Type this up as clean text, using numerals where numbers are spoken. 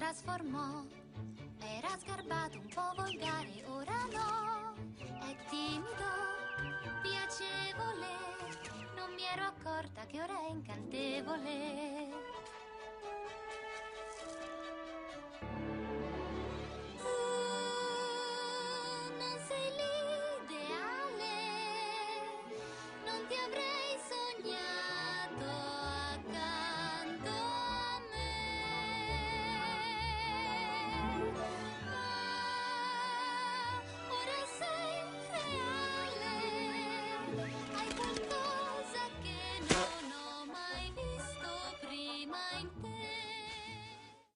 trasformò. Era sgarbato, un po' volgare, ora no. È timido, piacevole. Non mi ero accorta che ora è incantevole.